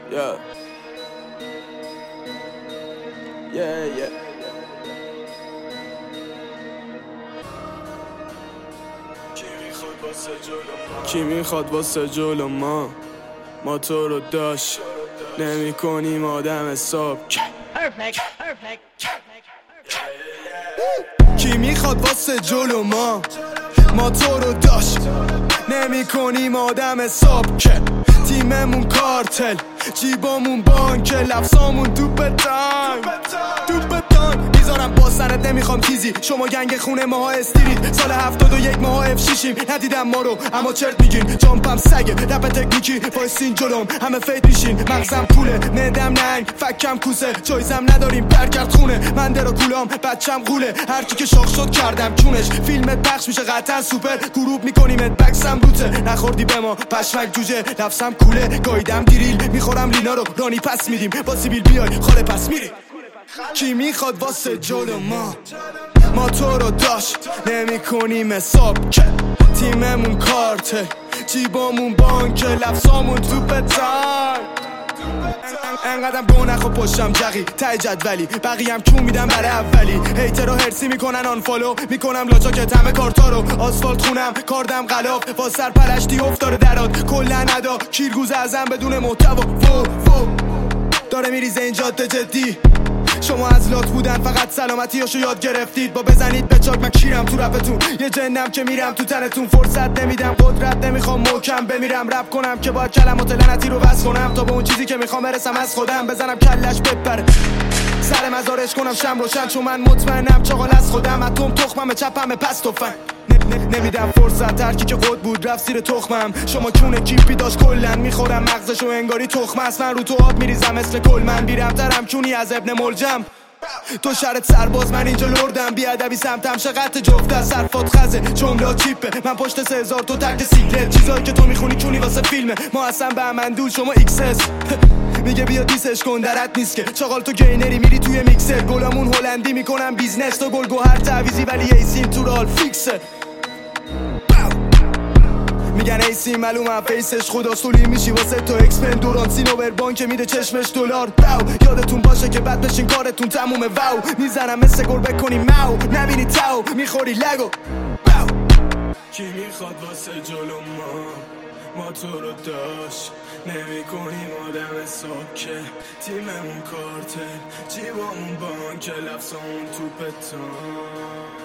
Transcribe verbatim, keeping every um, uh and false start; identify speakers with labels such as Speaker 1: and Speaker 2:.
Speaker 1: Yeah. Yeah, yeah. کی میخواد واسه جلو ما ما تو رو داشت نمی کنیم آدم حساب. کی میخواد واسه جلو ما ما تو رو داشت نمی کنیم آدم حساب. که تیممون کارتل جیبامون بانک لفظامون تو بتان تو بتان میذارم با سرت نمیخوام تیزی. شما گنگ خونه ماها استریت سال هفتاد و یک ماها اف شیشیم. ندیدم ما رو اما چرت میگین جامپم سگه رپ تکنیکی وایسین جلوم همه فیت میشین. مغزم پوله معدم ننگ فکم کوسه جایزم نداریم برگرد خونه. من درو کولام بچم قوله هرکی که شاخ شد کردم چونش. فیلمت پخش میشه قطعا سوپر گروپ میکنیمت بکسم روته. نخوردی به ما پشمک جوجه لفظم کوله گایدم دیریل میخورم لینا رو رانی پس میدیم با سیبیل بیای خاله پس میری. کی میخواد واسه جلو ما ما تو رو داشت نمی کنیم حساب. که تیممون کارته جیبامون بانک لفظامون تو بتان. انقدرم گو نخوا پشتم جقی تای جدولی بقیم کون میدم برای اولی. هیتر رو هرسی میکنن آنفالو میکنم لاچاکت همه کارتا رو. آسفالت خونم کاردم غلاف با سر پلشتی افتاره درات کلا ندا کیرگوز ازم بدون محتوا. فو فو داره میریزه این جاده جدی. شما از لات بودن فقط سلامتیاشو یاد گرفتید با بزنید به چاک من کیرم تو رپتون. یه جنم که میرم تو تنتون فرصت نمیدم قدرت نمیخوام محکم بمیرم. رپ کنم که باید کلمات لعنتی رو بس کنم تا به اون چیزی که میخوام برسم از خودم. بزنم کلش بپره سر مزارش کنم شم روشن چون من مطمئنم چاقال از خودم. اتم تخمم چپم پس توفن نمیدم فرصت ترکی که خود بود رفت زیر تخمم. شما کونه کیپی داشت کلن میخورم مغزشو انگاری تخم است. من رو تو آب میریزم مثل کل من بیرم ترم کونی از ابن ملجم. تو شرط سرباز من اینجا لردم بیادبی سمتم شقت جفت از صرفات خزه جمله چیپه. من پشت سه هزار تو تک سیکرت چیزایی که تو میخونی چونی واسه فیلمه. ما اصلا به امندول شما ایکس اس میگه بیا دیسش کن درت نیست که چاقال تو گینری میری توی میکسر. گلامون هلندی میکنم بیزنس تو گل گوهر تعویزی ولی ایسین تو رال فیکسه. میگن ایسی معلومم فیسش خدا سولی میشی واسه تو اکسپن دوران سینوور بانک میده چشمش دلار. باو یادتون باشه که بعد بشین کارتون تمومه. واو میزنم مثل گربه کنی ماو نبینی تاو میخوری لگو. باو کی میخواد واسه جلو ما ما تو رو داشت نمی کنیم آدم حساب. که تیممون کارتل جیبامون بانک لفظامون تو بتان.